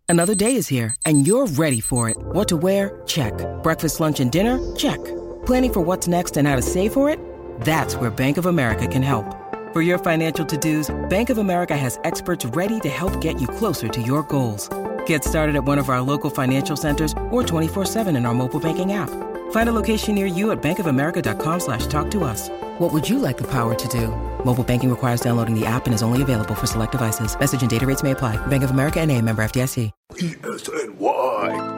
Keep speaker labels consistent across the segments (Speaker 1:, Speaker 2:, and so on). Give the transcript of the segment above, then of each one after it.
Speaker 1: Another day is here, and you're ready for it. What to wear? Check. Breakfast, lunch, and dinner? Check. Planning for what's next and how to save for it? That's where Bank of America can help. For your financial to-dos, Bank of America has experts ready to help get you closer to your goals. Get started at one of our local financial centers or 24/7 in our mobile banking app. Find a location near you at bankofamerica.com/talktous. What would you like the power to do? Mobile banking requires downloading the app and is only available for select devices. Message and data rates may apply. Bank of America N.A., member FDIC.
Speaker 2: PSNY.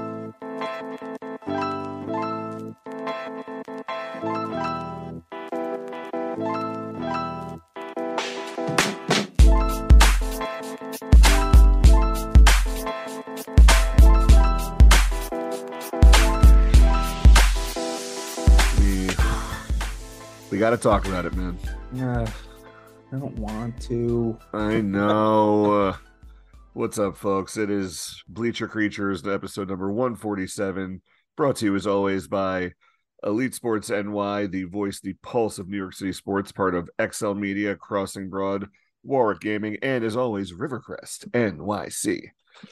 Speaker 2: We got to talk about it, man.
Speaker 3: I don't want to.
Speaker 2: I know. What's up, folks? It is Bleacher Creatures, episode number 147, brought to you as always by Elite Sports NY, the voice, the pulse of New York City sports, part of XL Media, Crossing Broad, Warwick Gaming, and as always, Rivercrest NYC.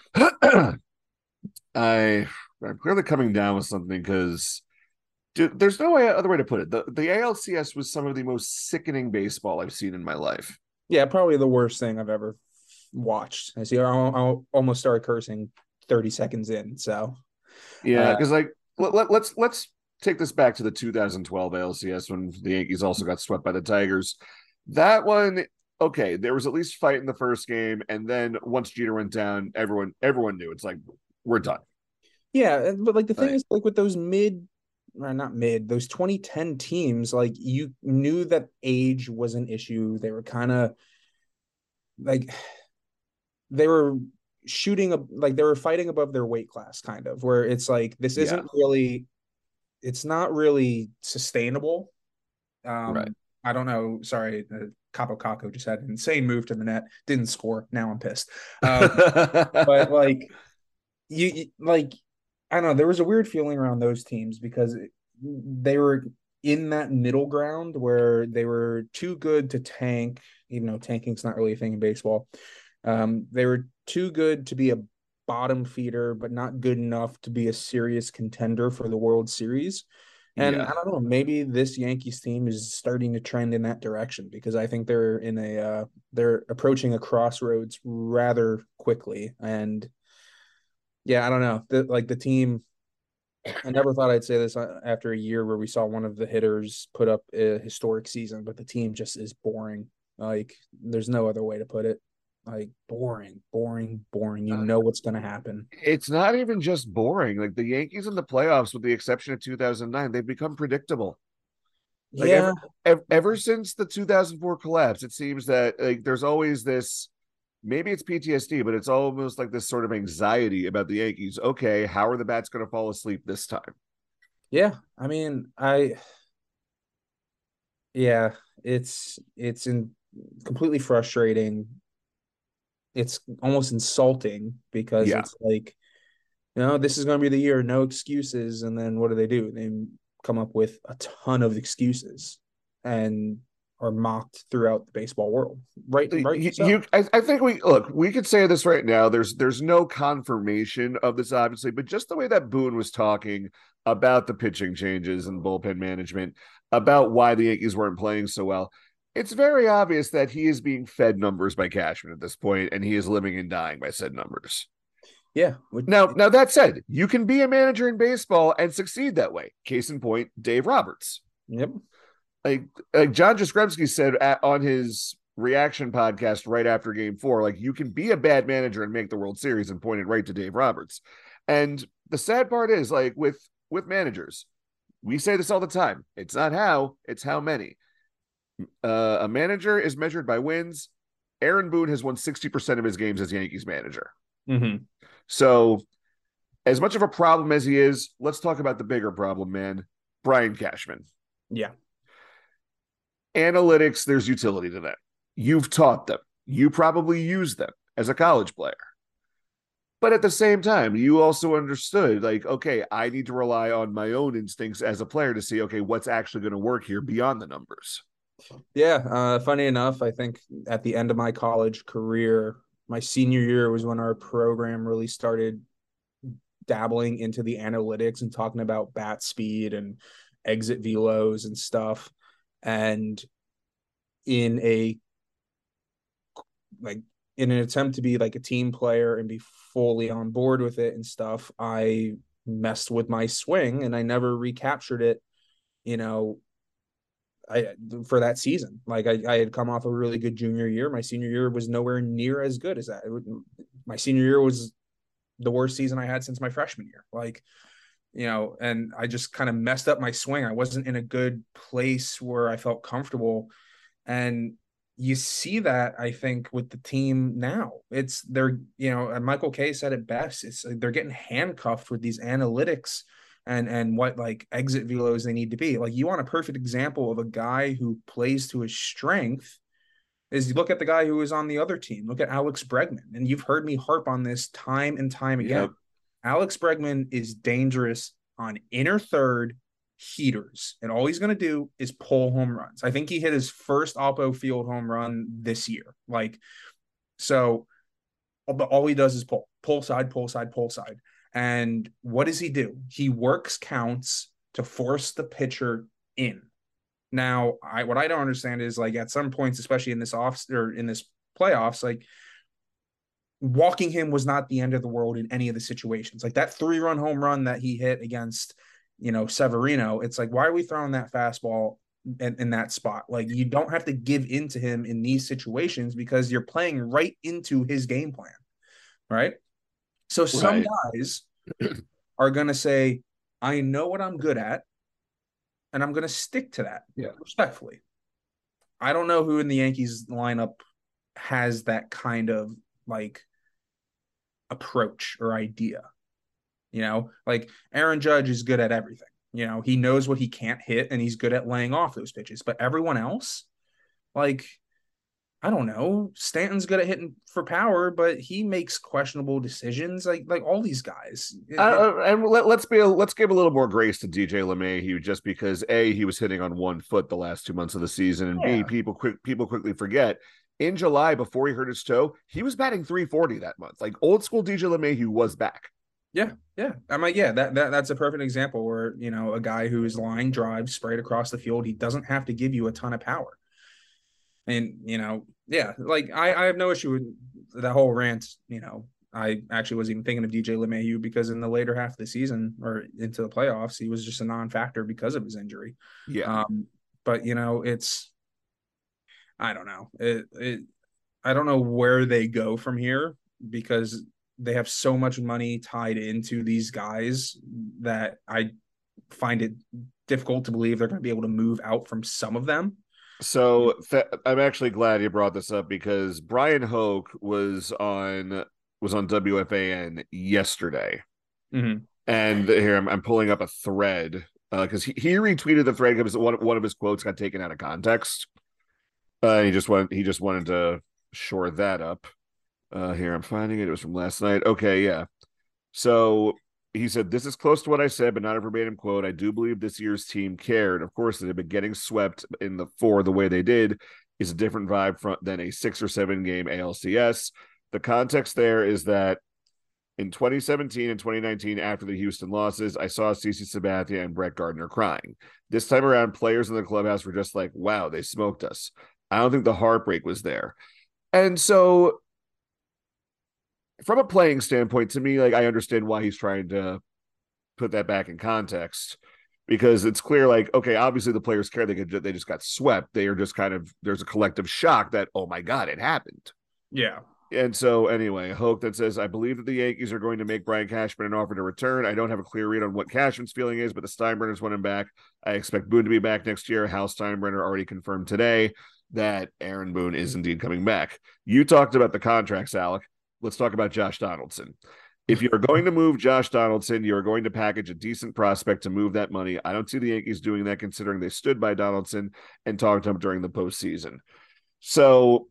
Speaker 2: I'm clearly coming down with something because there's no other way to put it. The ALCS was some of the most sickening baseball I've seen in my life.
Speaker 3: Yeah, probably the worst thing I've ever watched. I see. I'll almost start cursing 30 seconds in. So
Speaker 2: yeah, because let's take this back to the 2012 ALCS when the Yankees also got swept by the Tigers. That one, okay, there was at least fight in the first game, and then once Jeter went down, everyone knew it's like we're done.
Speaker 3: Yeah, but like the thing is, like with those those 2010 teams, like you knew that age was an issue. They were kind of like they were they were fighting above their weight class, kind of, where it's like this isn't really, it's not really sustainable.
Speaker 2: Right.
Speaker 3: I don't know. Sorry, Capo Caco just had an insane move to the net, didn't score. Now I'm pissed. But like I don't know, there was a weird feeling around those teams because they were in that middle ground where they were too good to tank, even though tanking's not really a thing in baseball. They were too good to be a bottom feeder, but not good enough to be a serious contender for the World Series. And I don't know, maybe this Yankees team is starting to trend in that direction because I think they're approaching a crossroads rather quickly. And yeah, I don't know. The team, I never thought I'd say this after a year where we saw one of the hitters put up a historic season, but the team just is boring. Like, there's no other way to put it. Like, boring. You know what's going to happen.
Speaker 2: It's not even just boring. Like, the Yankees in the playoffs, with the exception of 2009, they've become predictable. Like,
Speaker 3: yeah.
Speaker 2: Ever since the 2004 collapse, it seems that like there's always this. Maybe it's PTSD, but it's almost like this sort of anxiety about the Yankees. Okay, how are the bats going to fall asleep this time?
Speaker 3: Yeah, I mean, it's completely frustrating. It's almost insulting because it's like, this is going to be the year, no excuses. And then what do? They come up with a ton of excuses and are mocked throughout the baseball world. Right.
Speaker 2: I think we could say this right now. There's no confirmation of this, obviously, but just the way that Boone was talking about the pitching changes and bullpen management, about why the Yankees weren't playing so well, it's very obvious that he is being fed numbers by Cashman at this point, and he is living and dying by said numbers.
Speaker 3: Yeah.
Speaker 2: Now that said, you can be a manager in baseball and succeed that way. Case in point, Dave Roberts.
Speaker 3: Yep.
Speaker 2: Like John Jastrzemski said on his reaction podcast right after Game 4, like, you can be a bad manager and make the World Series, and pointed right to Dave Roberts. And the sad part is, like, with managers, we say this all the time. It's not how, it's how many. A manager is measured by wins. Aaron Boone has won 60% of his games as Yankees manager.
Speaker 3: Mm-hmm.
Speaker 2: So as much of a problem as he is, let's talk about the bigger problem, man. Brian Cashman.
Speaker 3: Yeah.
Speaker 2: Analytics, there's utility to that. You've taught them. You probably use them as a college player. But at the same time, you also understood, like, okay, I need to rely on my own instincts as a player to see, okay, what's actually going to work here beyond the numbers.
Speaker 3: Yeah. Funny enough, I think at the end of my college career, My senior year was when our program really started dabbling into the analytics and talking about bat speed and exit velos and stuff. And in a like in an attempt to be like a team player and be fully on board with it and stuff, I messed with my swing and I never recaptured it, you know, I for that season. Like I had come off a really good junior year. My senior year was nowhere near as good as that. My senior year was the worst season I had since my freshman year. Like, and I just kind of messed up my swing. I wasn't in a good place where I felt comfortable. And you see that, I think, with the team now. And Michael Kay said it best. It's they're getting handcuffed with these analytics and what like exit velos they need to be. Like, you want a perfect example of a guy who plays to his strength is you look at the guy who was on the other team. Look at Alex Bregman. And you've heard me harp on this time and time again. Yep. Alex Bregman is dangerous on inner third heaters. And all he's going to do is pull home runs. I think he hit his first Oppo Field home run this year. So all he does is pull side, pull side, pull side. And what does he do? He works counts to force the pitcher in. Now, what I don't understand is, like, at some points, especially in this playoffs, like, walking him was not the end of the world in any of the situations. Like that 3-run home run that he hit against, Severino. It's like, why are we throwing that fastball in that spot? Like, you don't have to give in to him in these situations because you're playing right into his game plan, right? So some guys are going to say, I know what I'm good at, and I'm going to stick to that, respectfully. I don't know who in the Yankees lineup has that kind of, like, approach or idea. Like Aaron Judge is good at everything. He knows what he can't hit, and he's good at laying off those pitches. But everyone else, like, I don't know. Stanton's good at hitting for power, but he makes questionable decisions. Like all these guys.
Speaker 2: And let's give a little more grace to DJ LeMahieu, just because A, he was hitting on 1 foot the last 2 months of the season, and B, people quickly forget. In July, before he hurt his toe, he was batting .340 that month. Like, old school DJ LeMahieu was back.
Speaker 3: Yeah. I'm like, that's a perfect example where, a guy who is line drive sprayed across the field, he doesn't have to give you a ton of power. And, like, I have no issue with that whole rant. I actually wasn't even thinking of DJ LeMahieu because in the later half of the season or into the playoffs, he was just a non-factor because of his injury.
Speaker 2: Yeah.
Speaker 3: But, it's, I don't know. I don't know where they go from here because they have so much money tied into these guys that I find it difficult to believe they're going to be able to move out from some of them.
Speaker 2: So I'm actually glad you brought this up because Brian Hoke was on WFAN yesterday.
Speaker 3: Mm-hmm.
Speaker 2: And here I'm pulling up a thread because he retweeted the thread because one of his quotes got taken out of context. He just wanted to shore that up. Here I'm finding it. It was from last night. Okay, yeah. So he said, "This is close to what I said, but not a verbatim quote. I do believe this year's team cared. Of course, they've been getting swept in the way they did is a different vibe than a 6 or 7 game ALCS. The context there is that in 2017 and 2019, after the Houston losses, I saw CC Sabathia and Brett Gardner crying. This time around, players in the clubhouse were just like, wow, they smoked us. I don't think the heartbreak was there." And so, from a playing standpoint, to me, like, I understand why he's trying to put that back in context, because it's clear, like, okay, obviously the players care. They just got swept. They are just kind of, there's a collective shock that, oh my God, it happened.
Speaker 3: Yeah.
Speaker 2: And so anyway, Hoke that says, "I believe that the Yankees are going to make Brian Cashman an offer to return. I don't have a clear read on what Cashman's feeling is, but the Steinbrenners want him back. I expect Boone to be back next year. Hal Steinbrenner already confirmed today that Aaron Boone is indeed coming back." You talked about the contracts, Alec. Let's talk about Josh Donaldson. If you're going to move Josh Donaldson, you're going to package a decent prospect to move that money. I don't see the Yankees doing that, considering they stood by Donaldson and talked to him during the postseason. So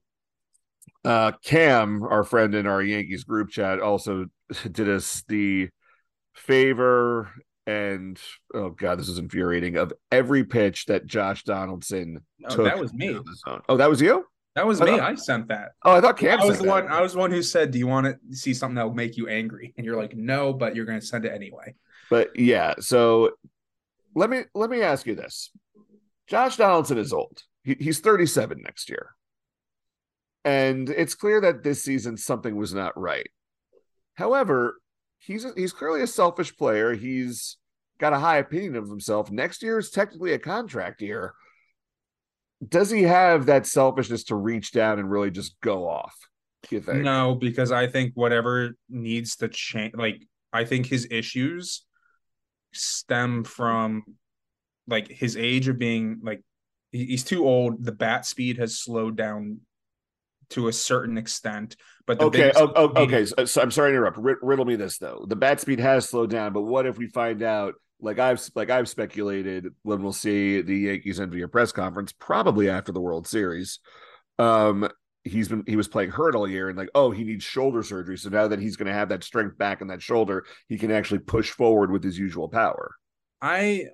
Speaker 2: Cam, our friend in our Yankees group chat, also did us the favor, and oh God, this is infuriating, of every pitch that Josh Donaldson took.
Speaker 3: That was me.
Speaker 2: Oh, that was you?
Speaker 3: That was me. I sent that.
Speaker 2: Oh, I thought Cam sent that.
Speaker 3: I was the one who said, "Do you want to see something that will make you angry?" And you're like, "No," but you're going to send it anyway.
Speaker 2: But yeah, so let me ask you this: Josh Donaldson is old. He's 37 next year, and it's clear that this season something was not right. However, he's clearly a selfish player. He's got a high opinion of himself. Next year is technically a contract year. Does he have that selfishness to reach down and really just go off? You think?
Speaker 3: No, because I think whatever needs to change, like I think his issues stem from like his age of being like he's too old. The bat speed has slowed down to a certain extent, but
Speaker 2: okay. Okay. So I'm sorry to interrupt. Riddle me this though. The bat speed has slowed down, but what if we find out? Like I've speculated when we'll see the Yankees end via press conference, probably after the World Series. He was playing hurt all year, and like, oh, he needs shoulder surgery. So now that he's going to have that strength back in that shoulder, he can actually push forward with his usual power.
Speaker 3: I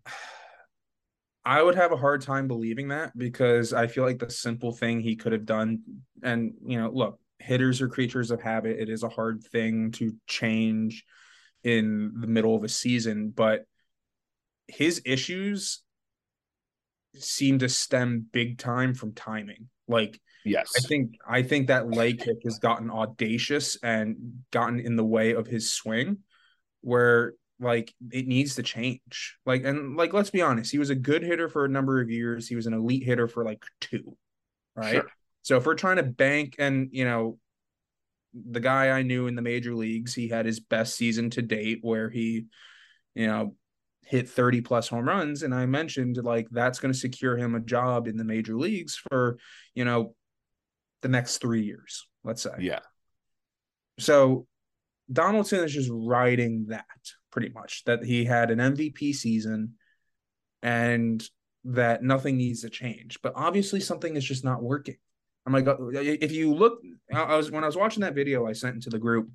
Speaker 3: would have a hard time believing that because I feel like the simple thing he could have done, and look, hitters are creatures of habit. It is a hard thing to change in the middle of a season, but his issues seem to stem big time from timing. Like,
Speaker 2: yes,
Speaker 3: I think that leg kick has gotten audacious and gotten in the way of his swing, where like it needs to change. Like, and like, let's be honest, he was a good hitter for a number of years. He was an elite hitter for like 2, right?
Speaker 2: Sure.
Speaker 3: So if we're trying to bank, and the guy I knew in the major leagues, he had his best season to date where he, hit 30 plus home runs. And I mentioned like that's going to secure him a job in the major leagues for, the next 3 years, let's say.
Speaker 2: Yeah.
Speaker 3: So Donaldson is just riding that pretty much, that he had an MVP season and that nothing needs to change. But obviously something is just not working. I'm like, if you look, when I was watching that video I sent into the group,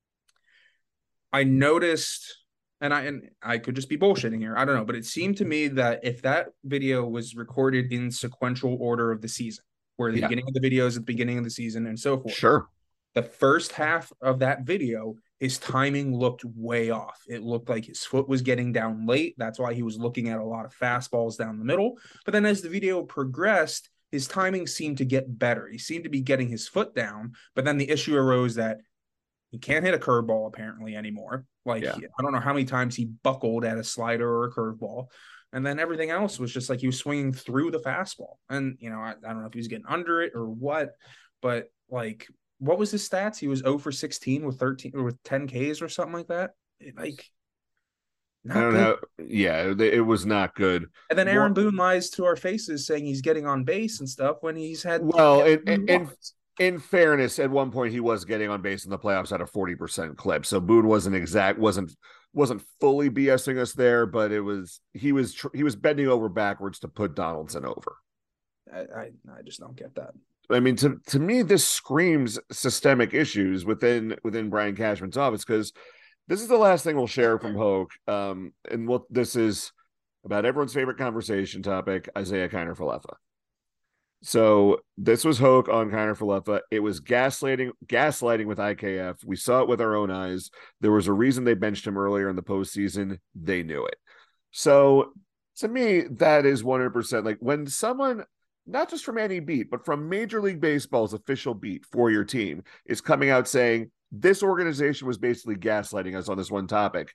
Speaker 3: I noticed, and I could just be bullshitting here, I don't know, but it seemed to me that if that video was recorded in sequential order of the season, where the beginning of the video is at the beginning of the season and so forth.
Speaker 2: Sure.
Speaker 3: The first half of that video, his timing looked way off. It looked like his foot was getting down late. That's why he was looking at a lot of fastballs down the middle. But then as the video progressed, his timing seemed to get better. He seemed to be getting his foot down, but then the issue arose that he can't hit a curveball apparently anymore. Like, I don't know how many times he buckled at a slider or a curveball. And then everything else was just like he was swinging through the fastball. And, I don't know if he was getting under it or what, but like, what was his stats? He was 0 for 16 with 13 or with 10 Ks or something like that.
Speaker 2: Not I don't good. Know. Yeah, it was not good.
Speaker 3: And then Aaron Boone lies to our faces saying he's getting on base and stuff when he's had.
Speaker 2: Well, in fairness, at one point he was getting on base in the playoffs at a 40% clip. So Boone wasn't fully BSing us there, but he was bending over backwards to put Donaldson over.
Speaker 3: I just don't get that.
Speaker 2: I mean, to me, this screams systemic issues within Brian Cashman's office, because this is the last thing we'll share from Hoke. This is about everyone's favorite conversation topic, Isiah Kiner-Falefa. So this was Hoke on Kiner-Falefa. It was gaslighting with IKF. We saw it with our own eyes. There was a reason they benched him earlier in the postseason. They knew it. So to me, that is 100%. Like when someone, not just from any beat, but from Major League Baseball's official beat for your team, is coming out saying this organization was basically gaslighting us on this one topic.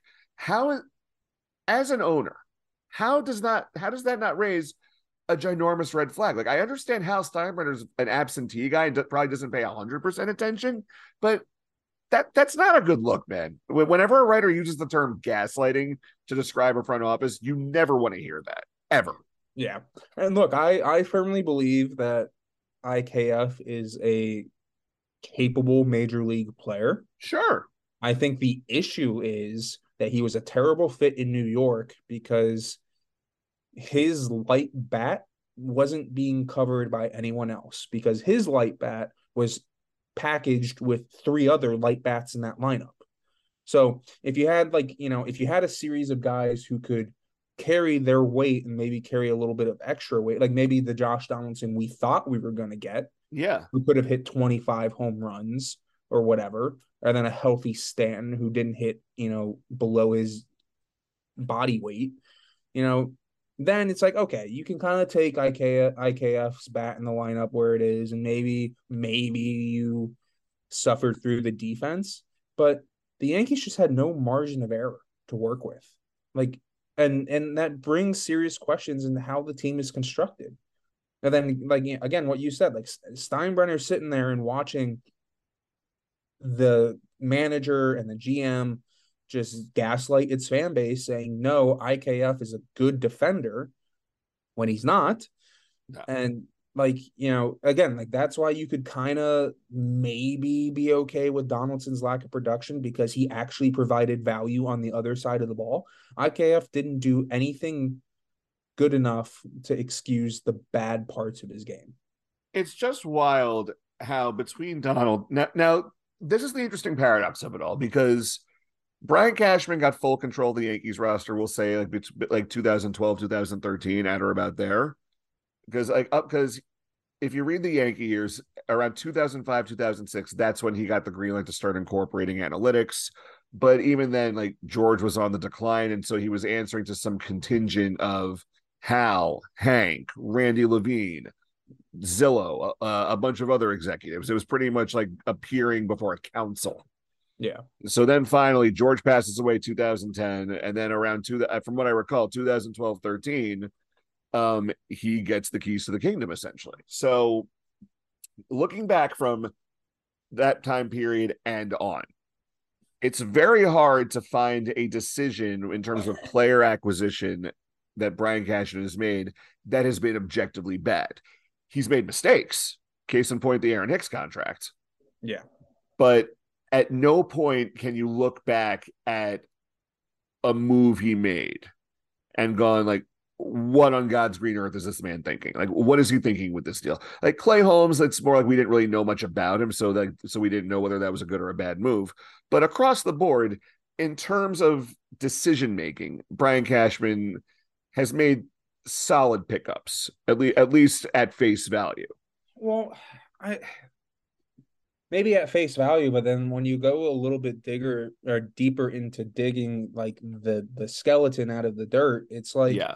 Speaker 2: As an owner, how does that not raise a ginormous red flag? Like, I understand Hal Steinbrenner's an absentee guy and probably doesn't pay 100% attention, but that's not a good look, man. Whenever a writer uses the term gaslighting to describe a front office, you never want to hear that, ever.
Speaker 3: Yeah. And look, I firmly believe that IKF is a capable major league player.
Speaker 2: Sure.
Speaker 3: I think the issue is that he was a terrible fit in New York because his light bat wasn't being covered by anyone else, because his light bat was packaged with 3 other light bats in that lineup. So if you had a series of guys who could carry their weight and maybe carry a little bit of extra weight, like maybe the Josh Donaldson we thought we were going to get,
Speaker 2: Yeah.
Speaker 3: who could have hit 25 home runs or whatever, and then a healthy Stanton who didn't hit, below his body weight, then it's like, okay, you can kind of take IKF's bat in the lineup where it is, and maybe you suffered through the defense, but the Yankees just had no margin of error to work with. Like, and that brings serious questions into how the team is constructed. And then, like, again, what you said, like Steinbrenner sitting there and watching the manager and the GM just gaslight its fan base, saying, no, IKF is a good defender when he's not.
Speaker 2: No.
Speaker 3: And, like, again, like that's why you could kind of maybe be okay with Donaldson's lack of production, because he actually provided value on the other side of the ball. IKF didn't do anything good enough to excuse the bad parts of his game.
Speaker 2: It's just wild how between Donald now this is the interesting paradox of it all, because Brian Cashman got full control of the Yankees roster, we'll say like 2012, 2013, at or about there. Because if you read the Yankee years, around 2005, 2006, that's when he got the green light to start incorporating analytics. But even then, like, George was on the decline, and so he was answering to some contingent of Hal, Hank, Randy Levine, Zillow, a bunch of other executives. It was pretty much like appearing before a council.
Speaker 3: Yeah.
Speaker 2: So then finally, George passes away 2010, and then around from what I recall, 2012, 13, he gets the keys to the kingdom, essentially. So looking back from that time period and on, it's very hard to find a decision in terms of player acquisition that Brian Cashman has made that has been objectively bad. He's made mistakes. Case in point, the Aaron Hicks contract.
Speaker 3: Yeah.
Speaker 2: But at no point can you look back at a move he made and gone like, what on God's green earth is this man thinking? Like, what is he thinking with this deal? Like Clay Holmes, it's more like we didn't really know much about him, so we didn't know whether that was a good or a bad move. But across the board, in terms of decision making, Brian Cashman has made solid pickups, at least at face value.
Speaker 3: Well, maybe at face value, but then when you go a little bit deeper into digging like the skeleton out of the dirt, it's like,
Speaker 2: yeah,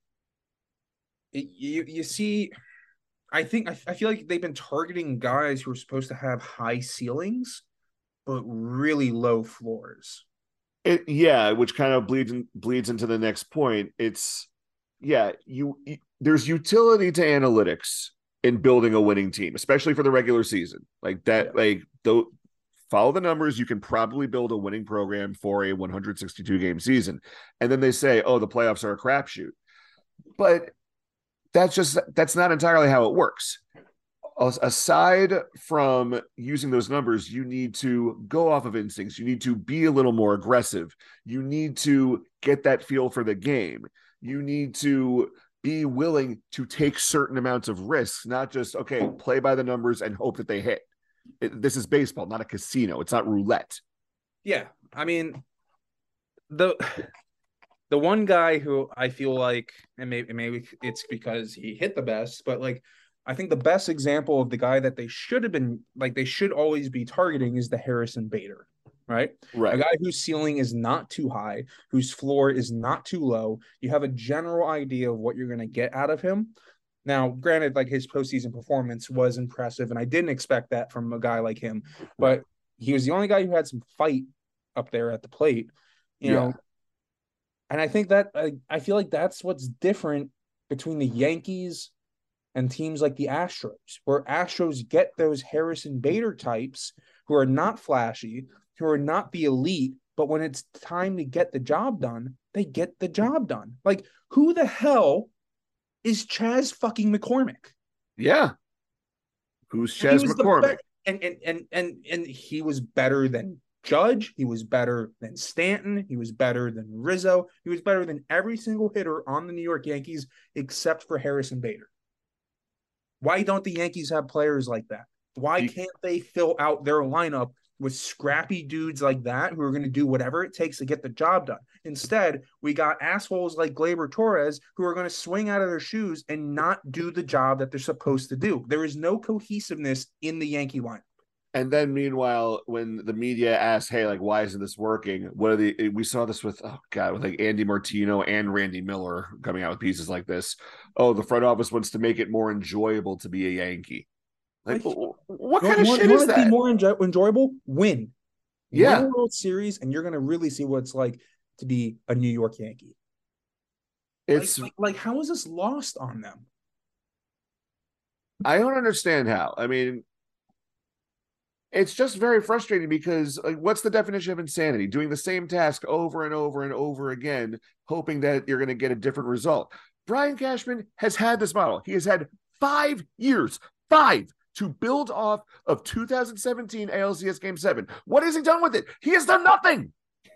Speaker 3: you see, I feel like they've been targeting guys who are supposed to have high ceilings, but really low floors.
Speaker 2: Which kind of bleeds into the next point. It's there's utility to analytics in building a winning team, especially for the regular season. Like that, follow the numbers. You can probably build a winning program for a 162 game season. And then they say, oh, the playoffs are a crapshoot. But that's not entirely how it works. Aside from using those numbers, you need to go off of instincts. You need to be a little more aggressive. You need to get that feel for the game. You need to be willing to take certain amounts of risks, not just, okay, play by the numbers and hope that they hit. This is baseball, not a casino. It's not roulette.
Speaker 3: Yeah. I mean, the one guy who I feel like, and maybe it's because he hit the best, but like, I think the best example of the guy that they should always be targeting is the Harrison Bader, right?
Speaker 2: Right.
Speaker 3: A guy whose ceiling is not too high, whose floor is not too low. You have a general idea of what you're going to get out of him. Now, granted, like his postseason performance was impressive, and I didn't expect that from a guy like him, but he was the only guy who had some fight up there at the plate, you know. And I think that I feel like that's what's different between the Yankees and teams like the Astros, where Astros get those Harrison Bader types who are not flashy, who are not the elite, but when it's time to get the job done, they get the job done. Like, who the hell is Chas fucking McCormick?
Speaker 2: Yeah. Who's Chas McCormick?
Speaker 3: And he was better than Judge. He was better than Stanton. He was better than Rizzo. He was better than every single hitter on the New York Yankees except for Harrison Bader. Why don't the Yankees have players like that? Why can't they fill out their lineup with scrappy dudes like that who are going to do whatever it takes to get the job done. Instead, we got assholes like Gleyber Torres who are going to swing out of their shoes and not do the job that they're supposed to do. There is no cohesiveness in the Yankee line.
Speaker 2: And then meanwhile, when the media asks, hey, like, why isn't this working? We saw this with, oh God, with like Andy Martino and Randy Miller coming out with pieces like this. Oh, the front office wants to make it more enjoyable to be a Yankee. Like, what kind of shit is that?
Speaker 3: Be more enjoyable? Win.
Speaker 2: Yeah.
Speaker 3: Win a World Series, and you're going to really see what it's like to be a New York Yankee.
Speaker 2: It's
Speaker 3: like how is this lost on them?
Speaker 2: I don't understand how. I mean, it's just very frustrating because like, what's the definition of insanity? Doing the same task over and over and over again, hoping that you're going to get a different result. Brian Cashman has had this model. He has had 5 years, 5, to build off of 2017 ALCS Game 7. What has he done with it? He has done nothing.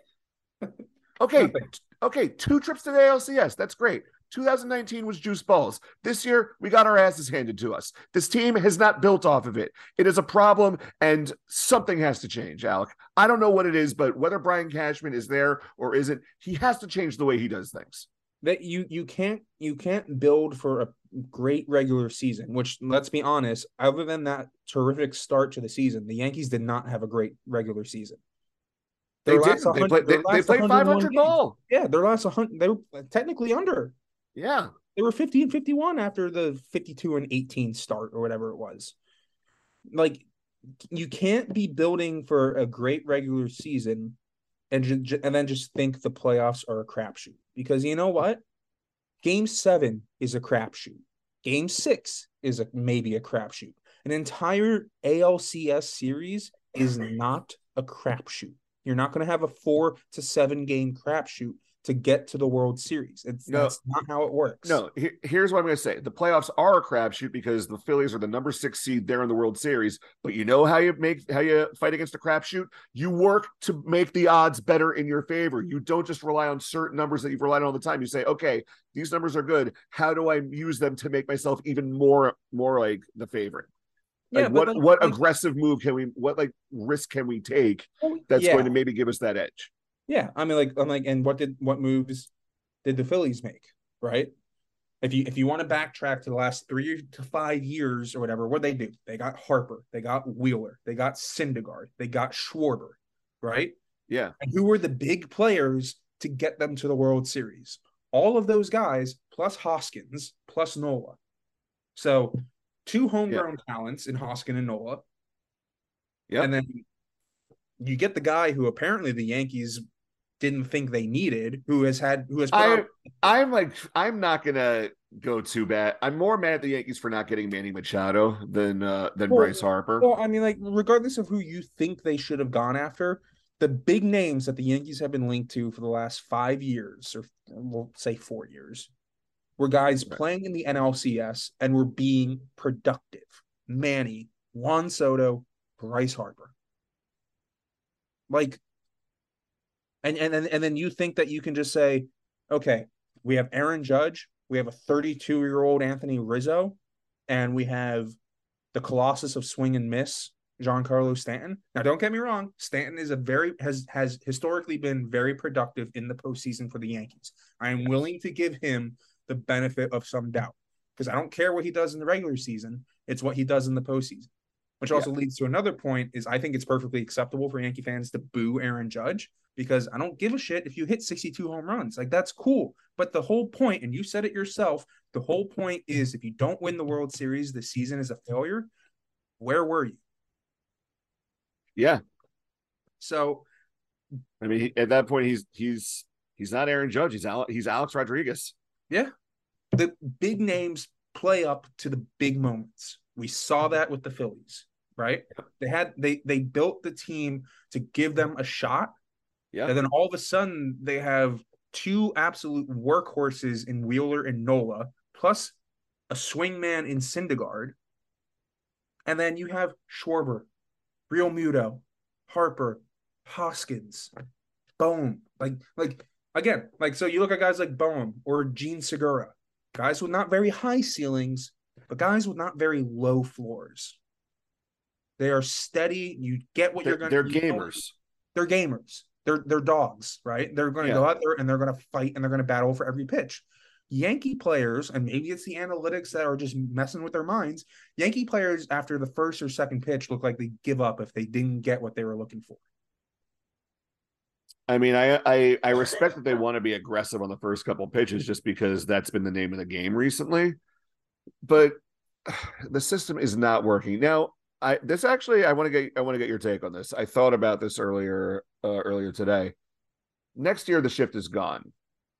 Speaker 2: Okay, okay, 2 trips to the ALCS. That's great. 2019 was juice balls. This year, we got our asses handed to us. This team has not built off of it. It is a problem, and something has to change, Alec. I don't know what it is, but whether Brian Cashman is there or isn't, he has to change the way he does things.
Speaker 3: That you can't build for a great regular season, which, let's be honest, other than that terrific start to the season, the Yankees did not have a great regular season.
Speaker 2: They did. They played 500 ball.
Speaker 3: Yeah, their last 100. They were technically under.
Speaker 2: Yeah.
Speaker 3: They were 50 and 51 after the 52 and 18 start or whatever it was. Like, you can't be building for a great regular season and then just think the playoffs are a crapshoot. Because you know what? Game 7 is a crapshoot. Game 6 is maybe a crapshoot. An entire ALCS series is not a crapshoot. You're not going to have a 4 to 7 game crapshoot to get to the World Series. That's not how it works.
Speaker 2: No, here's what I'm going to say. The playoffs are a crapshoot because the Phillies are the number 6 seed there in the World Series. But you know how you fight against a crapshoot? You work to make the odds better in your favor. You don't just rely on certain numbers that you've relied on all the time. You say, okay, these numbers are good. How do I use them to make myself even more like the favorite? Like, yeah, what aggressive move can we? What risk can we take that's going to maybe give us that edge?
Speaker 3: Yeah, I mean, and what moves did the Phillies make? Right? If you want to backtrack to the last 3 to 5 years or whatever, what they do? They got Harper, they got Wheeler, they got Syndergaard, they got Schwarber, right?
Speaker 2: Yeah.
Speaker 3: And who were the big players to get them to the World Series? All of those guys plus Hoskins plus Nola. So 2 homegrown talents in Hoskin and Nola.
Speaker 2: Yeah.
Speaker 3: And then you get the guy who apparently the Yankees didn't think they needed, who has
Speaker 2: I'm not gonna go too bad. I'm more mad at the Yankees for not getting Manny Machado than Bryce Harper.
Speaker 3: Well, I mean, regardless of who you think they should have gone after, the big names that the Yankees have been linked to for the last 5 years, or we'll say 4 years, were guys playing in the NLCS and were being productive. Manny, Juan Soto, Bryce Harper. And then you think that you can just say, okay, we have Aaron Judge, we have a 32-year-old Anthony Rizzo, and we have the Colossus of swing and miss, Giancarlo Stanton. Now, don't get me wrong, Stanton is has historically been very productive in the postseason for the Yankees. I am willing to give him the benefit of some doubt because I don't care what he does in the regular season; it's what he does in the postseason. Which also leads to another point: is I think it's perfectly acceptable for Yankee fans to boo Aaron Judge. Because I don't give a shit if you hit 62 home runs. Like, that's cool. But the whole point, and you said it yourself, the whole point is if you don't win the World Series, the season is a failure. Where were you?
Speaker 2: Yeah.
Speaker 3: So,
Speaker 2: I mean, at that point, he's not Aaron Judge. He's Alex Rodriguez.
Speaker 3: Yeah. The big names play up to the big moments. We saw that with the Phillies, right? They built the team to give them a shot.
Speaker 2: Yeah.
Speaker 3: And then all of a sudden they have 2 absolute workhorses in Wheeler and Nola, plus a swingman in Syndergaard. And then you have Schwarber, Real Muto, Harper, Hoskins, Bohm. So you look at guys like Bohm or Gene Segura, guys with not very high ceilings, but guys with not very low floors. They are steady. You get what
Speaker 2: They're gamers.
Speaker 3: They're gamers. They're dogs, right? They're going to go out there and they're going to fight and they're going to battle for every pitch. Yankee players, and maybe it's the analytics that are just messing with their minds. Yankee players, after the first or second pitch, look like they give up if they didn't get what they were looking for.
Speaker 2: I mean, I respect that they want to be aggressive on the first couple pitches just because that's been the name of the game recently. But the system is not working. Now, I want to get your take on this. I thought about this earlier today. Next year the shift is gone.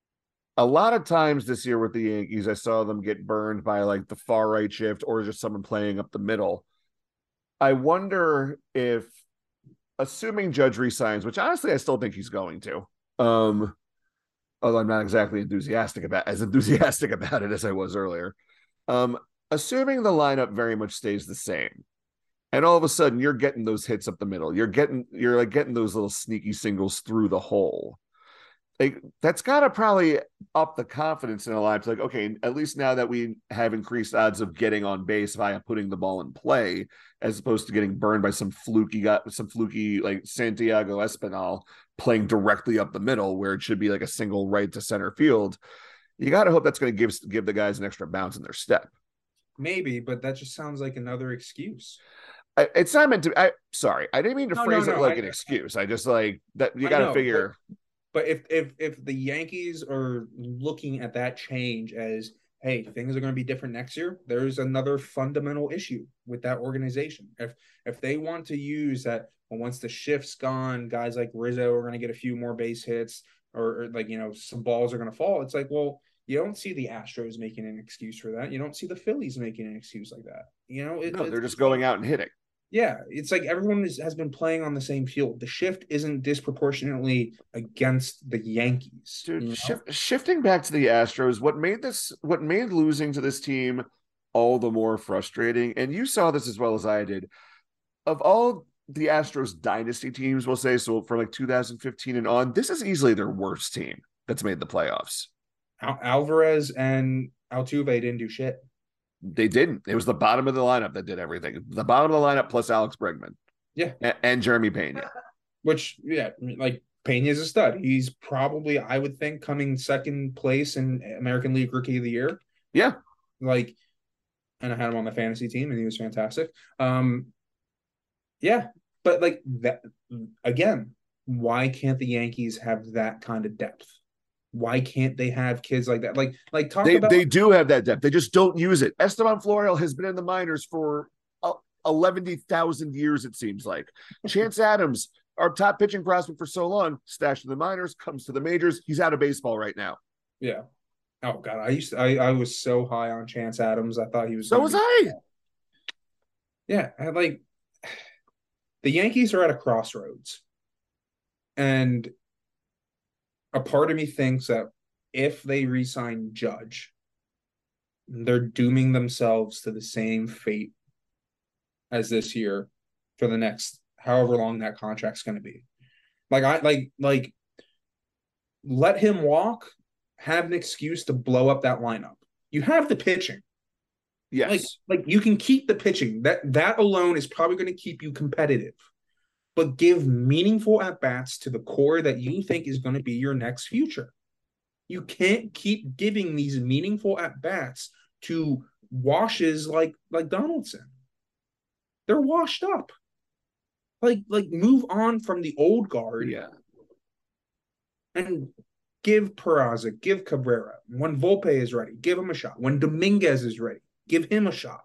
Speaker 2: A lot of times this year with the Yankees, I saw them get burned by like the far right shift or just someone playing up the middle. I wonder if, assuming Judge resigns, which honestly I still think he's going to, although I'm not exactly enthusiastic about it as I was earlier. Assuming the lineup very much stays the same, and all of a sudden you're getting those hits up the middle, you're getting those little sneaky singles through the hole. Like, that's got to probably up the confidence in a lineup. Like, okay, at least now that we have increased odds of getting on base via putting the ball in play, as opposed to getting burned by some fluky like Santiago Espinal playing directly up the middle where it should be like a single right to center field. You got to hope that's going to give the guys an extra bounce in their step.
Speaker 3: Maybe, but that just sounds like another excuse.
Speaker 2: It's not meant to. Sorry, I didn't mean to phrase it like an excuse. I just like that you got to figure.
Speaker 3: But if the Yankees are looking at that change as, hey, things are going to be different next year, there's another fundamental issue with that organization. If they want to use that, well, once the shift's gone, guys like Rizzo are going to get a few more base hits, or like, some balls are going to fall. It's like, well, you don't see the Astros making an excuse for that. You don't see the Phillies making an excuse like that.
Speaker 2: No, they're just going out and hitting.
Speaker 3: Yeah, it's like everyone has been playing on the same field. The shift isn't disproportionately against the Yankees.
Speaker 2: Dude, shifting back to the Astros, what made losing to this team all the more frustrating, and you saw this as well as I did, of all the Astros dynasty teams, we'll say, so for like 2015 and on, this is easily their worst team that's made the playoffs.
Speaker 3: Alvarez and Altuve didn't do shit.
Speaker 2: They didn't. It was the bottom of the lineup that did everything. The bottom of the lineup plus Alex Bregman.
Speaker 3: Yeah.
Speaker 2: And Jeremy Pena.
Speaker 3: Which, yeah, like Pena's a stud. He's probably, I would think, coming second place in American League Rookie of the Year.
Speaker 2: Yeah.
Speaker 3: Like, and I had him on the fantasy team and he was fantastic. Yeah. But like that, again, why can't the Yankees have that kind of depth? Why can't they have kids like that? They
Speaker 2: do have that depth. They just don't use it. Esteban Florial has been in the minors for 11,000 years, it seems like. Chance Adams, our top pitching prospect for so long, stashed in the minors, comes to the majors. He's out of baseball right now.
Speaker 3: Yeah. Oh God, I was so high on Chance Adams. I thought he was.
Speaker 2: So was I.
Speaker 3: Yeah, the Yankees are at a crossroads, and a part of me thinks that if they re-sign Judge, they're dooming themselves to the same fate as this year for the next however long that contract's going to be. Like let him walk, have an excuse to blow up that lineup. You have the pitching.
Speaker 2: Yes.
Speaker 3: Like you can keep the pitching. That alone is probably going to keep you competitive. But give meaningful at-bats to the core that you think is going to be your next future. You can't keep giving these meaningful at-bats to washes like Donaldson. They're washed up. Like move on from the old guard.
Speaker 2: Yeah.
Speaker 3: And give Peraza, give Cabrera. When Volpe is ready, give him a shot. When Dominguez is ready, give him a shot.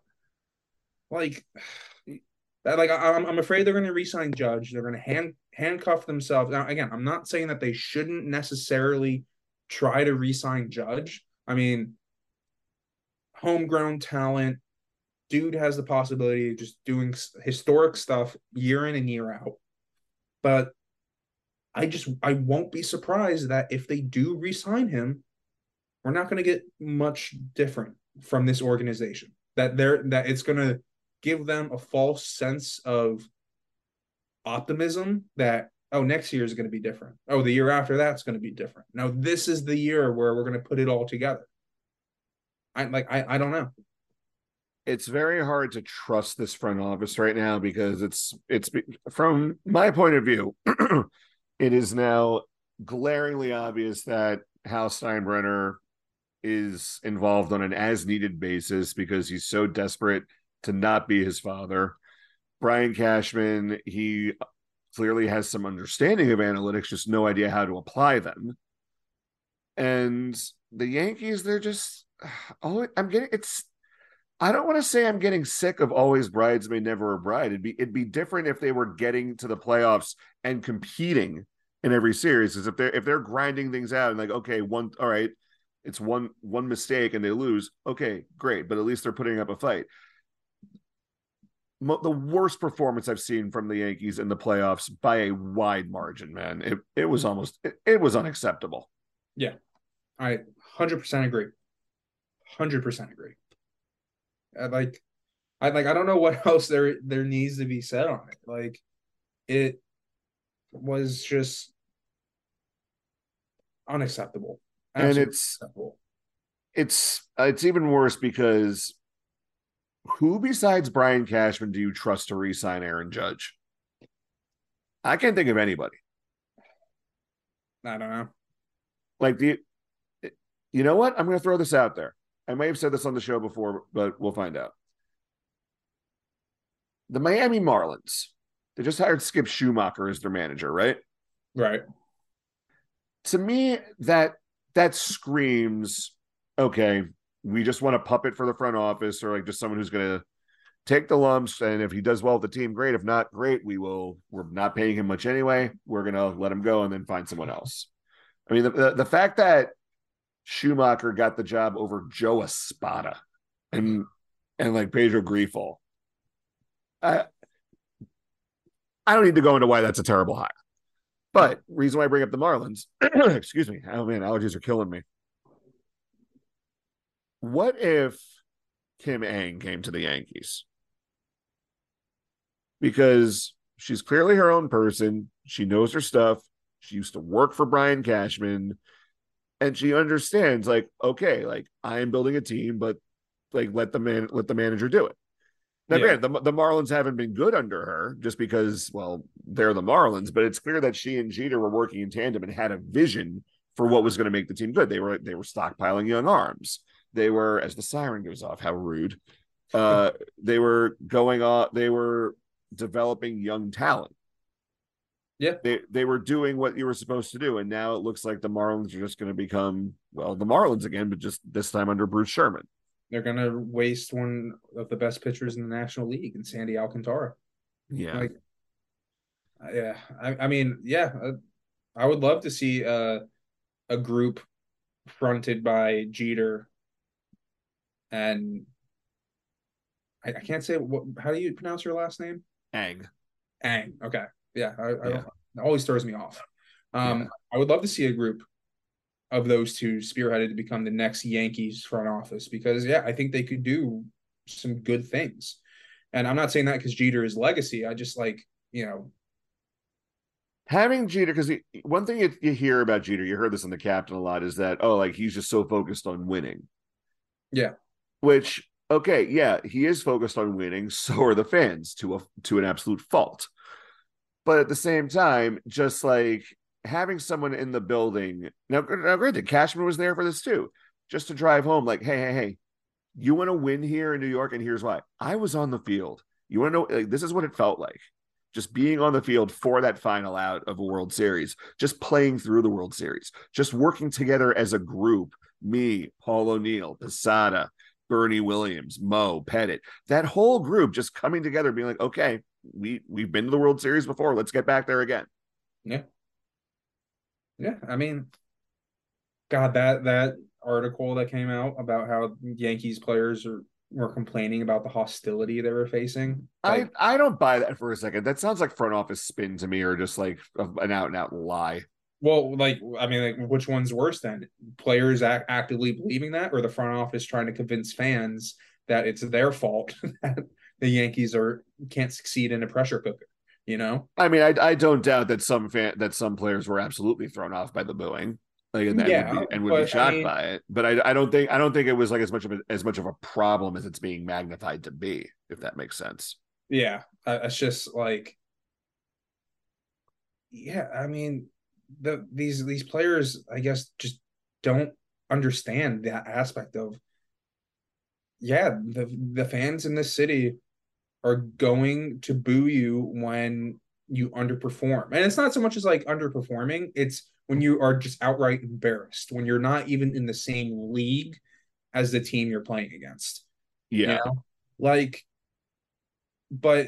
Speaker 3: I'm afraid they're going to re-sign Judge. They're going to handcuff themselves. Now, again, I'm not saying that they shouldn't necessarily try to re-sign Judge. I mean, homegrown talent, dude has the possibility of just doing historic stuff year in and year out. But I won't be surprised that if they do re-sign him, we're not going to get much different from this organization. That it's going to give them a false sense of optimism that, oh, next year is going to be different. Oh, the year after that's going to be different. Now, this is the year where we're going to put it all together. I don't know.
Speaker 2: it's very hard to trust this front office right now because it's from my point of view, it is now glaringly obvious that Hal Steinbrenner is involved on an as needed basis because he's so desperate to not be his father. Brian Cashman, he clearly has some understanding of analytics, just no idea how to apply them. And the Yankees, they're just, oh, I don't want to say I'm getting sick of always bridesmaid, never a bride. It'd be different if they were getting to the playoffs and competing in every series. Is if they're grinding things out and like, okay, all right, it's one mistake and they lose. Okay, great, but at least they're putting up a fight. The worst performance I've seen from the Yankees in the playoffs by a wide margin, man. It was unacceptable.
Speaker 3: Yeah, I 100% agree. 100% agree. I don't know what else there needs to be said on it. Like, it was just unacceptable.
Speaker 2: Absolutely. And
Speaker 3: unacceptable.
Speaker 2: It's even worse because who besides Brian Cashman do you trust to re-sign Aaron Judge? I can't think of anybody.
Speaker 3: I don't know.
Speaker 2: Like, you know what? I'm going to throw this out there. I may have said this on the show before, but we'll find out. The Miami Marlins, they just hired Skip Schumacher as their manager, right?
Speaker 3: Right.
Speaker 2: To me, that screams, okay, we just want a puppet for the front office, or like just someone who's going to take the lumps. And if he does well with the team, great. If not, great. We're not paying him much anyway. We're going to let him go and then find someone else. I mean, the fact that Schumacher got the job over Joe Espada and like Pedro Grifol, I don't need to go into why that's a terrible hire. But reason why I bring up the Marlins, excuse me. Oh man, allergies are killing me. What if Kim Ng came to the Yankees? Because she's clearly her own person. She knows her stuff. She used to work for Brian Cashman. And she understands, like, okay, like I am building a team, but like let the manager do it. Now, granted, the Marlins haven't been good under her just because, well, they're the Marlins, but it's clear that she and Jeter were working in tandem and had a vision for what was going to make the team good. They were stockpiling young arms. They were, as the siren goes off, how rude. They were developing young talent.
Speaker 3: Yeah.
Speaker 2: They were doing what you were supposed to do. And now it looks like the Marlins are just going to become, well, the Marlins again, but just this time under Bruce Sherman.
Speaker 3: They're going to waste one of the best pitchers in the National League in Sandy Alcantara.
Speaker 2: Yeah.
Speaker 3: I mean, I would love to see a group fronted by Jeter and I can't say how do you pronounce your last name?
Speaker 2: Ang.
Speaker 3: Okay. Yeah. It always throws me off. I would love to see a group of those two spearheaded to become the next Yankees front office because, I think they could do some good things. And I'm not saying that because Jeter is legacy. I just
Speaker 2: having Jeter, because one thing you hear about Jeter, you heard this in The Captain a lot, is that, oh, like he's just so focused on winning.
Speaker 3: Yeah.
Speaker 2: Which, okay, yeah, he is focused on winning. So are the fans to an absolute fault. But at the same time, just like having someone in the building now granted, Cashman was there for this too, just to drive home, like, hey, you want to win here in New York, and here's why. I was on the field. You want to know, like, this is what it felt like, just being on the field for that final out of a World Series, just playing through the World Series, just working together as a group. Me, Paul O'Neill, Posada, Bernie Williams, Mo, Pettit, that whole group just coming together, being like, okay, we've been to the World Series before. Let's get back there again.
Speaker 3: Yeah. I mean, God, that article that came out about how Yankees players were complaining about the hostility they were facing.
Speaker 2: I don't buy that for a second. That sounds like front office spin to me, or just like an out and out lie.
Speaker 3: Well, which one's worse then? Players actively believing that, or the front office trying to convince fans that it's their fault that the Yankees can't succeed in a pressure cooker?
Speaker 2: I mean, I don't doubt that some players were absolutely thrown off by the booing. like,
Speaker 3: Yeah,
Speaker 2: and would be
Speaker 3: but I
Speaker 2: shocked
Speaker 3: mean,
Speaker 2: by it. But I don't think it was like as much of a problem as it's being magnified to be, if that makes sense.
Speaker 3: yeah, it's just like, yeah, I mean, these players, I guess, just don't understand that aspect of, yeah, the fans in this city are going to boo you when you underperform. And it's not so much as like underperforming, it's when you are just outright embarrassed, when you're not even in the same league as the team you're playing against. You
Speaker 2: Yeah.
Speaker 3: know? Like, but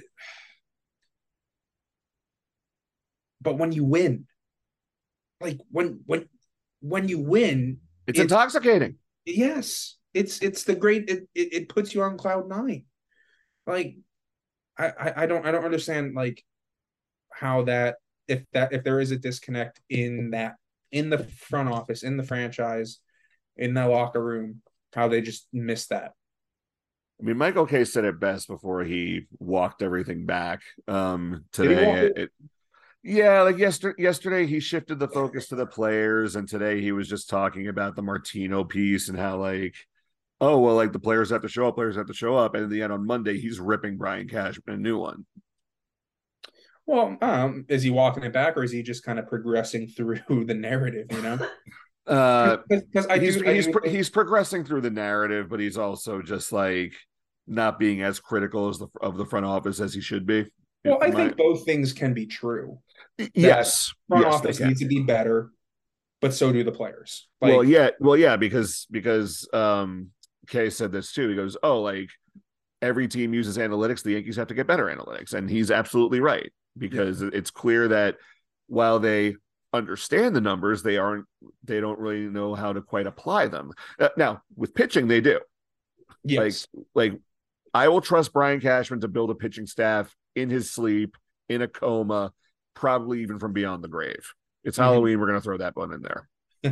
Speaker 3: when you win, like when you win,
Speaker 2: It's
Speaker 3: it's
Speaker 2: intoxicating.
Speaker 3: yes, it's the great it puts you on cloud nine. Like I don't understand like how that if there is a disconnect in that in the front office, in the franchise, in the locker room, how they just missed that.
Speaker 2: I mean, Michael K said it best before he walked everything back
Speaker 3: Did he walk
Speaker 2: today.
Speaker 3: it?
Speaker 2: Yeah, like yesterday he shifted the focus to the players, and today he was just talking about the Martino piece and how, like, oh well, like the players have to show up, and in the end on Monday he's ripping Brian Cashman a new one.
Speaker 3: Well, is he walking it back, or is he just kind of progressing through the narrative? You know,
Speaker 2: Uh,
Speaker 3: because I do think,
Speaker 2: he's progressing through the narrative, but he's also just like not being as critical as the front office as he should be.
Speaker 3: well, I
Speaker 2: My
Speaker 3: think both things can be true. That
Speaker 2: yes,
Speaker 3: front
Speaker 2: they
Speaker 3: office
Speaker 2: can.
Speaker 3: needs to be better, but so do the players. Like,
Speaker 2: Well, yeah, because Kay said this too. He goes, "Oh, like every team uses analytics, the Yankees have to get better analytics," and he's absolutely right
Speaker 3: yeah,
Speaker 2: because it's clear that while they understand the numbers, they don't really know how to quite apply them. Now, with pitching, they do. Like
Speaker 3: yes,
Speaker 2: like I will trust Brian Cashman to build a pitching staff in his sleep, in a coma, probably even from beyond the grave. It's
Speaker 3: mm-hmm.
Speaker 2: Halloween. We're going to throw that one in there.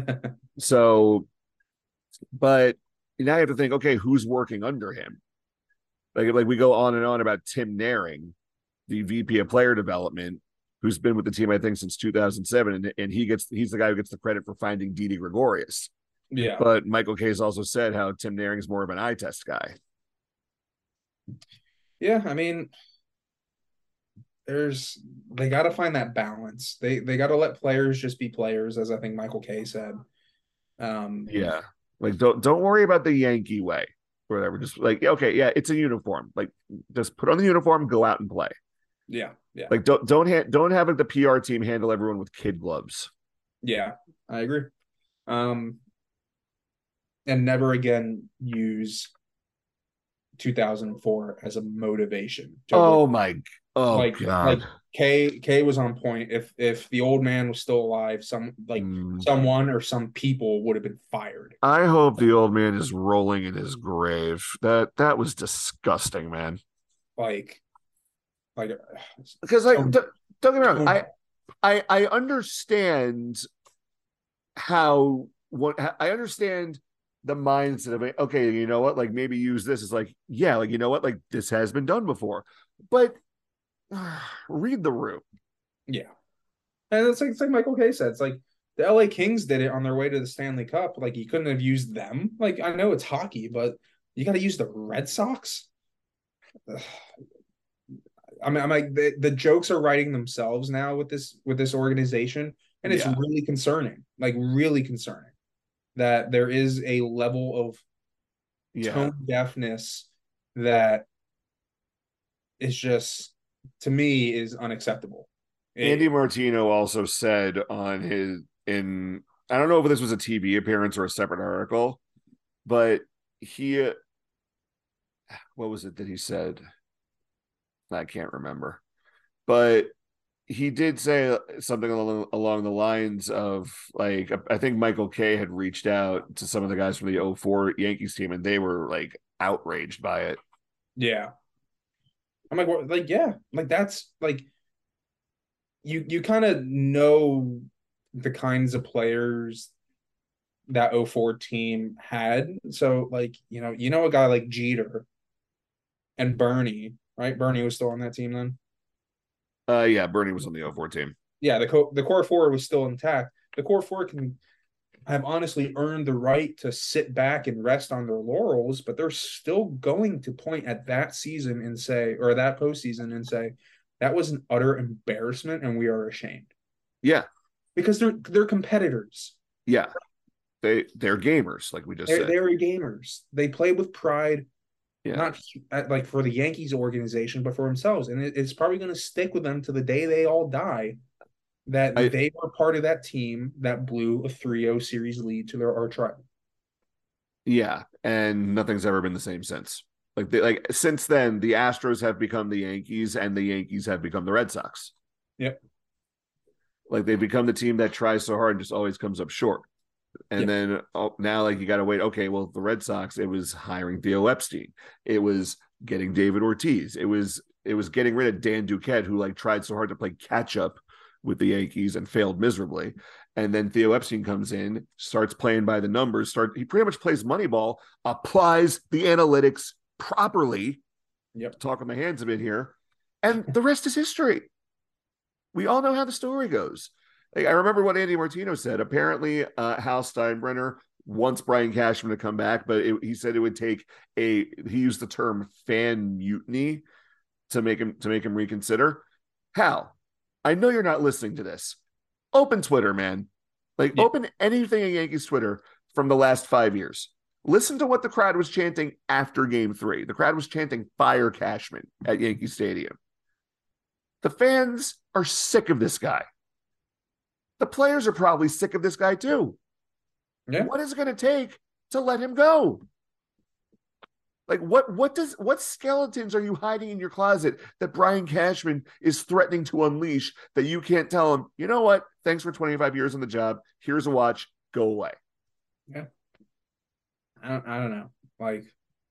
Speaker 2: But now you have to think, okay, who's working under him? Like we go on and on about Tim Naring, the VP of player development, who's been with the team, I think, since 2007. And he's the guy who gets the credit for finding Didi Gregorius.
Speaker 3: Yeah,
Speaker 2: But Michael K's also said how Tim Naring is more of an eye test guy.
Speaker 3: yeah. I mean, they got to find that balance. They got to let players just be players, as I think Michael K said. Um,
Speaker 2: Yeah. Like don't worry about the Yankee way or whatever. Just like, okay, yeah, it's a uniform. Like just put on the uniform, go out and play.
Speaker 3: yeah, yeah,
Speaker 2: Like don't have the PR team handle everyone with kid gloves.
Speaker 3: yeah. I agree. Um, and never again use 2004 as a motivation to win.
Speaker 2: Oh my oh
Speaker 3: Like
Speaker 2: god.
Speaker 3: K was on point. If the old man was still alive, someone or some people would have been fired.
Speaker 2: I hope the old man is rolling in his grave. That was disgusting, man.
Speaker 3: Like like
Speaker 2: Because
Speaker 3: so,
Speaker 2: don't get me wrong,
Speaker 3: so
Speaker 2: I understand how what I understand the mindset of it. Okay, you know what? Like maybe use this as like, yeah, like you know what? Like this has been done before. But read the room.
Speaker 3: yeah. And it's like Michael K said, it's like the LA Kings did it on their way to the Stanley Cup. Like you couldn't have used them. Like I know it's hockey, but you got to use the Red Sox. I mean, I'm like the jokes are writing themselves now with this organization, and it's
Speaker 2: Yeah.
Speaker 3: really concerning. Like really concerning that there is a level of
Speaker 2: Yeah.
Speaker 3: tone deafness that is just to me is unacceptable.
Speaker 2: Andy
Speaker 3: It,
Speaker 2: Martino also said on his in I don't know if this was a TV appearance or a separate article, but he what was it that he said? I can't remember. But he did say something along the lines of like I think Michael Kay had reached out to some of the guys from the '04 Yankees team and they were like outraged by it.
Speaker 3: yeah, I'm like, what, like, yeah, like that's like you kind of know the kinds of players that '04 team had. So like, a guy like Jeter and Bernie, right? Bernie was still on that team then.
Speaker 2: Yeah, Bernie was on the '04 team.
Speaker 3: Yeah, the core four was still intact. The core four can have honestly earned the right to sit back and rest on their laurels, but they're still going to point at that season and say, or that postseason and say, that was an utter embarrassment and we are ashamed.
Speaker 2: Yeah.
Speaker 3: Because they're competitors.
Speaker 2: Yeah. They're gamers, like we just said.
Speaker 3: They're gamers. They play with pride,
Speaker 2: Yeah.
Speaker 3: not like for the Yankees organization, but for themselves. And it's probably going to stick with them to the day they all die that they were part of that team that blew a 3-0 series lead to their arch rival.
Speaker 2: Yeah, and nothing's ever been the same since. Like since then, the Astros have become the Yankees, and the Yankees have become the Red Sox.
Speaker 3: Yep.
Speaker 2: Like they've become the team that tries so hard and just always comes up short. And then now, like, you got to wait. Okay, well, the Red Sox, it was hiring Theo Epstein. It was getting David Ortiz. It was getting rid of Dan Duquette, who like tried so hard to play catch up with the Yankees and failed miserably. And then Theo Epstein comes in, starts playing by the numbers. He pretty much plays Moneyball, applies the analytics properly.
Speaker 3: Yep.
Speaker 2: Talking my hands a bit here, and the rest is history. We all know how the story goes. Like, I remember what Andy Martino said. Apparently, Hal Steinbrenner wants Brian Cashman to come back, but he said it would take he used the term fan mutiny to make him reconsider. Hal, I know you're not listening to this. Open Twitter, man. Like, open anything in Yankees Twitter from the last 5 years. Listen to what the crowd was chanting after Game 3. The crowd was chanting "Fire Cashman" at Yankee Stadium. The fans are sick of this guy. The players are probably sick of this guy too. Yeah. What is it going to take to let him go? Like, what skeletons are you hiding in your closet that Brian Cashman is threatening to unleash that you can't tell him, you know what? Thanks for 25 years on the job. Here's a watch. Go away.
Speaker 3: Yeah. I don't know. Like,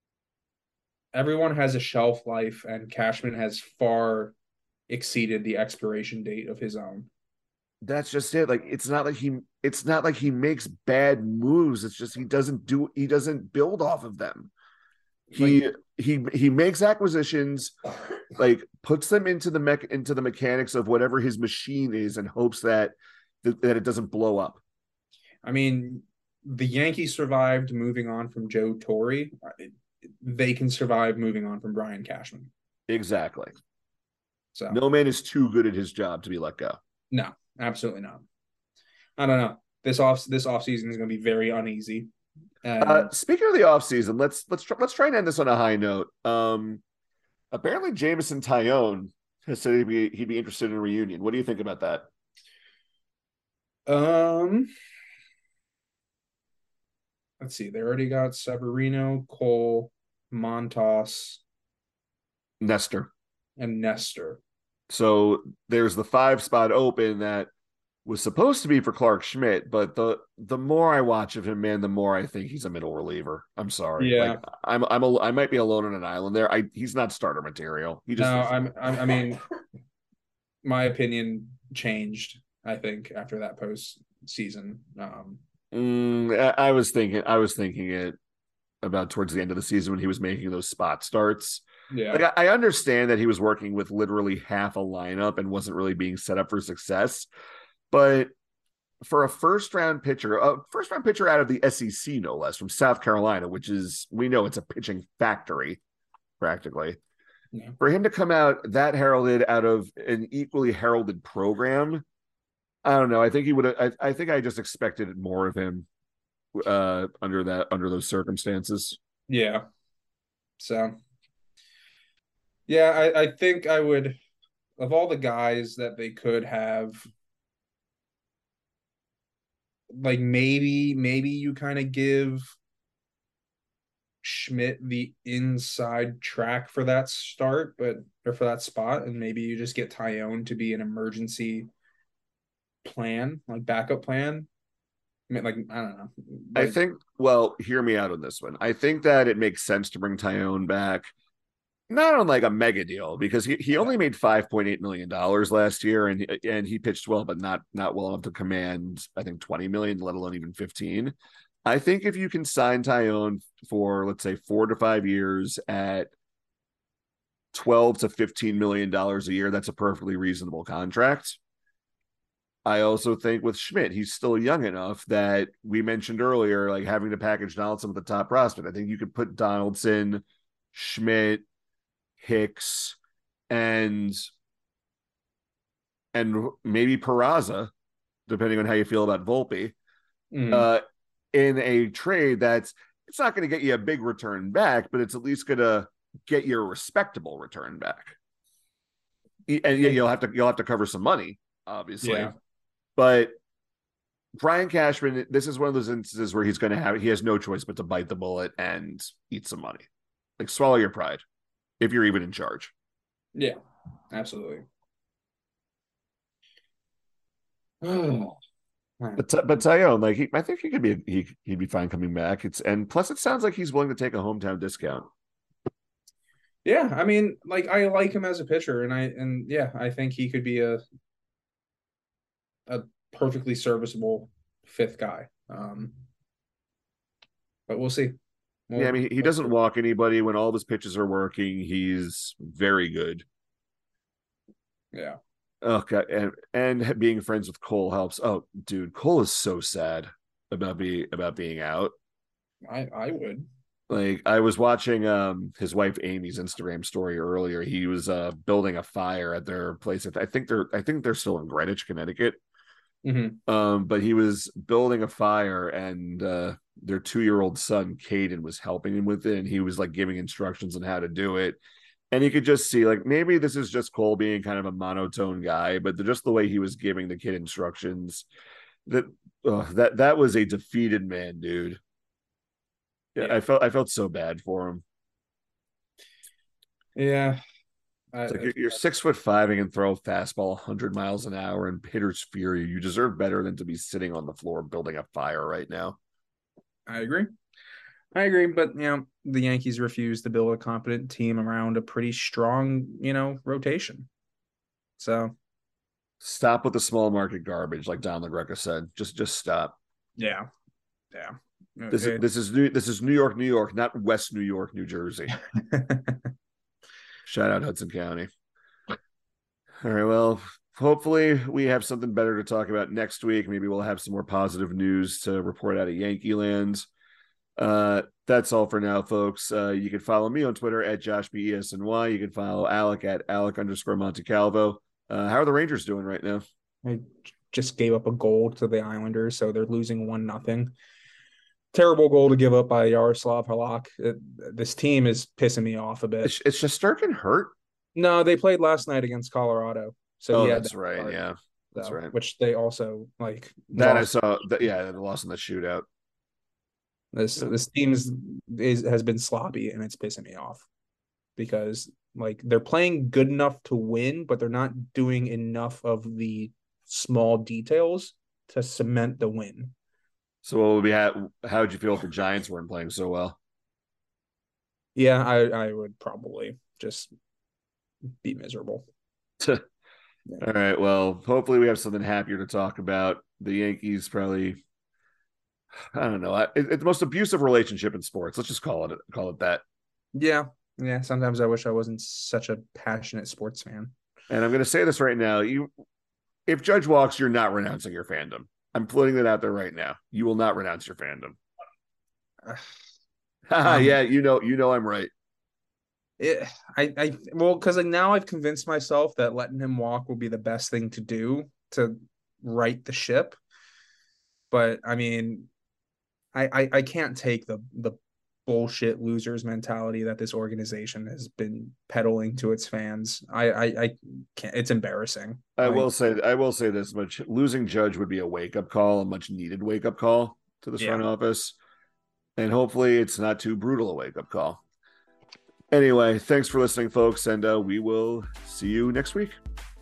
Speaker 3: everyone has a shelf life, and Cashman has far exceeded the expiration date of his own.
Speaker 2: That's just it. Like, it's not like he makes bad moves. It's just he doesn't build off of them. He makes acquisitions, like puts them into the mechanics of whatever his machine is, and hopes that it doesn't blow up.
Speaker 3: I mean, the Yankees survived moving on from Joe Torre. They can survive moving on from Brian Cashman.
Speaker 2: Exactly.
Speaker 3: So
Speaker 2: no man is too good at his job to be let go.
Speaker 3: No, absolutely not. I don't know. This offseason is going to be very uneasy.
Speaker 2: Speaking of the offseason, let's try and end this on a high note. Apparently Jameson Taillon has said he'd be interested in a reunion. What do you think about that?
Speaker 3: Let's see. They already got Severino, Cole, Montas,
Speaker 2: Nestor. So there's the 5 spot open that was supposed to be for Clark Schmidt, but the more I watch of him, man, the more I think he's a middle reliever. I'm sorry.
Speaker 3: Yeah.
Speaker 2: Like, I might be alone on an island there. He's not starter material.
Speaker 3: I mean, my opinion changed, I think, after that postseason.
Speaker 2: I was thinking it about towards the end of the season when he was making those spot starts.
Speaker 3: Yeah.
Speaker 2: Like, I understand that he was working with literally half a lineup and wasn't really being set up for success. But for a first round pitcher out of the SEC, no less, from South Carolina, which is, we know it's a pitching factory practically. Yeah. For him to come out that heralded out of an equally heralded program, I don't know. I think he would have. I think I just expected more of him under those circumstances.
Speaker 3: Yeah. So, yeah, I think I would, of all the guys that they could have, like maybe you kind of give Schmidt the inside track for that start, or for that spot, and maybe you just get Taillon to be an emergency plan, like backup plan. I mean, like, I don't know.
Speaker 2: I think, well, hear me out on this one. I think that it makes sense to bring Taillon back, not on like a mega deal, because he only made $5.8 million last year, and he pitched well, but not well enough to command, I think, 20 million, let alone even 15. I think if you can sign Taillon for, let's say, 4 to 5 years at $12 to $15 million a year, that's a perfectly reasonable contract. I also think with Schmidt, he's still young enough that we mentioned earlier, like having to package Donaldson with the top prospect. I think you could put Donaldson, Schmidt, Hicks, and maybe Peraza, depending on how you feel about Volpe, in a trade that's it's not going to get you a big return back, but it's at least going to get you a respectable return back. And you'll have to cover some money, obviously.
Speaker 3: Yeah.
Speaker 2: But Brian Cashman, this is one of those instances where he has no choice but to bite the bullet and eat some money. Like swallow your pride if you're even in charge.
Speaker 3: Yeah, absolutely.
Speaker 2: But Tyone, like I think he could be he'd be fine coming back. And plus it sounds like he's willing to take a hometown discount.
Speaker 3: Yeah, I mean, like I like him as a pitcher, and I think he could be a perfectly serviceable fifth guy. But we'll see.
Speaker 2: I mean, he doesn't walk anybody when all of his pitches are working. He's very good.
Speaker 3: Yeah.
Speaker 2: Oh God, and being friends with Cole helps. Oh, dude, Cole is so sad about being out.
Speaker 3: I would.
Speaker 2: Like I was watching his wife Amy's Instagram story earlier. He was building a fire at their place. I think they're still in Greenwich, Connecticut.
Speaker 3: Mm-hmm.
Speaker 2: But he was building a fire, and their 2-year-old son Caden was helping him with it, and he was like giving instructions on how to do it. And you could just see, like, maybe this is just Cole being kind of a monotone guy, but just the way he was giving the kid instructions, that was a defeated man, dude. Yeah. I felt so bad for him.
Speaker 3: Yeah.
Speaker 2: It's like you're 6'5" and can throw a fastball 100 miles an hour and hitters fear you. You deserve better than to be sitting on the floor building a fire right now.
Speaker 3: I agree. But the Yankees refused to build a competent team around a pretty strong, rotation. So
Speaker 2: stop with the small market garbage, like Don LaGreca said. Just stop.
Speaker 3: Yeah.
Speaker 2: This is New York, not West New York, New Jersey. Shout out Hudson County. All right, well, hopefully we have something better to talk about next week. Maybe we'll have some more positive news to report out of Yankee land. That's all for now, folks. You can follow me on Twitter at JoshBESNY. You can follow Alec at Alec_Montecalvo. How are the Rangers doing right now?
Speaker 3: I just gave up a goal to the Islanders, so they're losing 1-0. Terrible goal to give up by Yaroslav Halak. This team is pissing me off a bit.
Speaker 2: It's Shesterkin hurt?
Speaker 3: No, they played last night against Colorado. So
Speaker 2: that's right. Yeah, that's right.
Speaker 3: Which they also like.
Speaker 2: That I saw. They lost in the shootout.
Speaker 3: This team has been sloppy, and it's pissing me off because like they're playing good enough to win, but they're not doing enough of the small details to cement the win.
Speaker 2: So what would be how would you feel if the Giants weren't playing so well?
Speaker 3: Yeah, I would probably just be miserable.
Speaker 2: All right. Well, hopefully we have something happier to talk about. The Yankees probably, I don't know. It's the most abusive relationship in sports. Let's just call it that.
Speaker 3: Yeah. Sometimes I wish I wasn't such a passionate sports fan.
Speaker 2: And I'm going to say this right now: if Judge walks, you're not renouncing your fandom. I'm putting that out there right now. You will not renounce your fandom. Yeah, you know I'm right.
Speaker 3: Because like now I've convinced myself that letting him walk will be the best thing to do to right the ship. But I mean, I can't take the bullshit losers mentality that this organization has been peddling to its fans. I can't. It's embarrassing.
Speaker 2: I will say this much: losing Judge would be a wake up call, a much needed wake up call to the front office, and hopefully it's not too brutal a wake up call. Anyway, thanks for listening, folks, and we will see you next week.